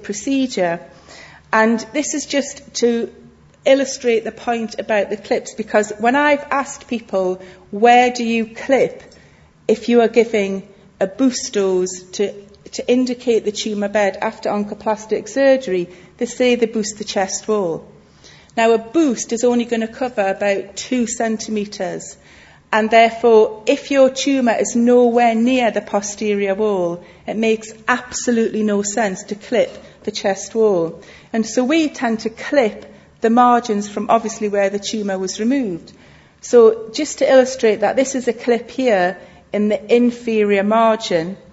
procedure. And this is just to illustrate the point about the clips, because when I've asked people, where do you clip if you are giving a boost dose to indicate the tumour bed after oncoplastic surgery, they say they boost the chest wall. Now, a boost is only going to cover about 2 centimetres, and therefore, if your tumour is nowhere near the posterior wall, it makes absolutely no sense to clip the chest wall. And so we tend to clip the margins from obviously where the tumour was removed. So just to illustrate that, this is a clip here in the inferior margin,